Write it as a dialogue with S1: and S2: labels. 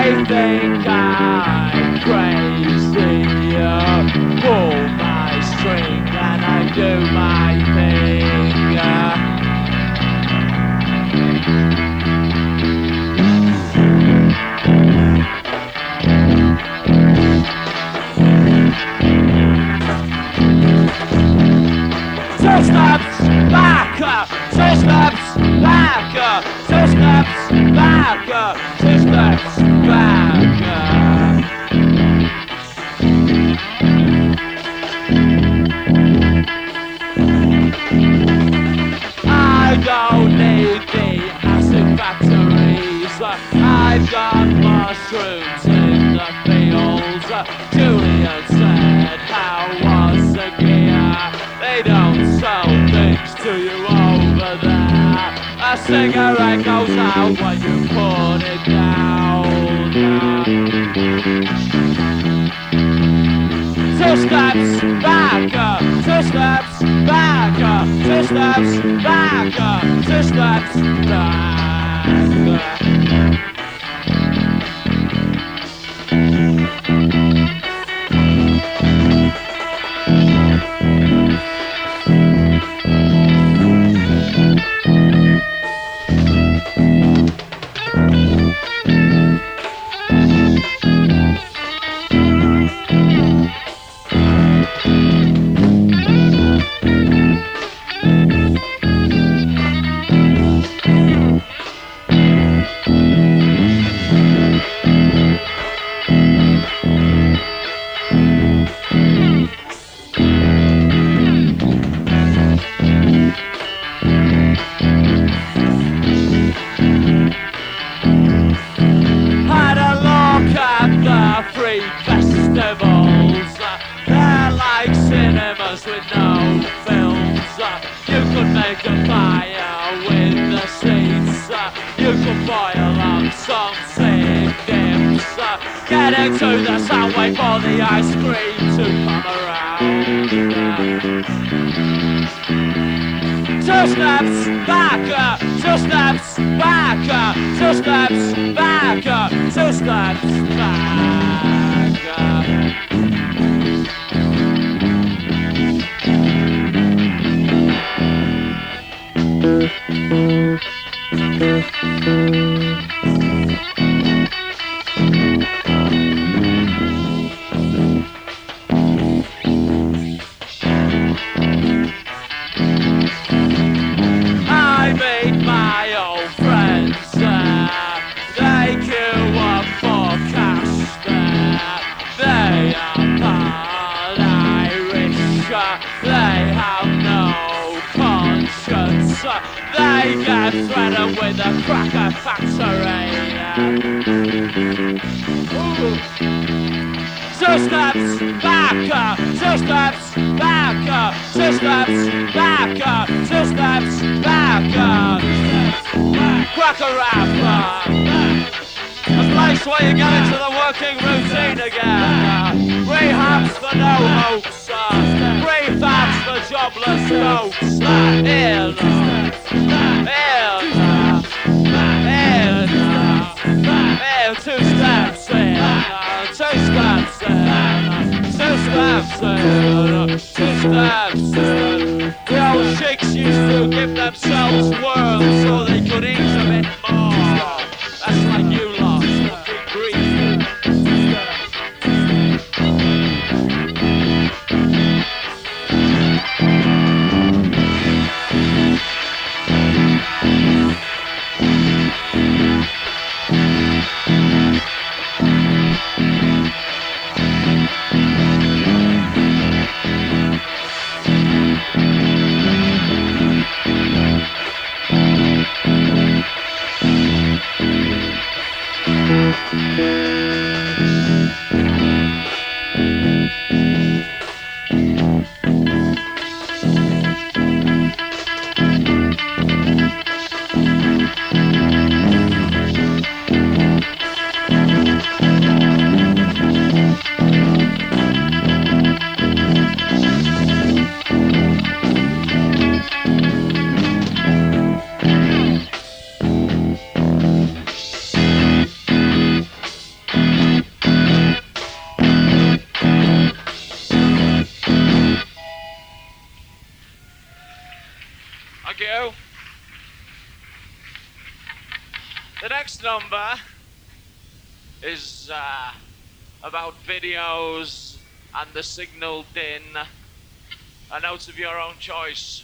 S1: They think I'm crazy. Pull my string and I do my thing. Two steps back, 2 steps back, 2 steps back, 2 steps back. I don't need the acid batteries. I've got mushrooms in the fields. Julian said, how was the gear? They don't sell things to you over there. A cigarette goes out when you put it down. 2 steps back, 2 steps back, 2 steps back, 2 steps back. Festivals, they're like cinemas with no films. You could make a fire with the seats. You could boil up some sick dips. Get into the sound, wait for the ice cream to come around. 2 steps back, 2 steps back, 2 steps back, 2 steps back. I made my old friends there. They queue up for cash there. They are part Irish. They have no conscience. They get threatened with a cracker factory. 2 steps back, 2 steps back, 2 steps back, 2 steps back. Cracker rap. A place where you get into the working routine again. Rehabs for no hopes. Prefabs for jobless goats. In 2 steps in, 2 steps in, 2 steps in, 2 steps in. The old chicks used to give themselves whirls so they could eat a bit more. That's like you lot, fucking greedy. The next number is about videos and the signal din. A note of your own choice.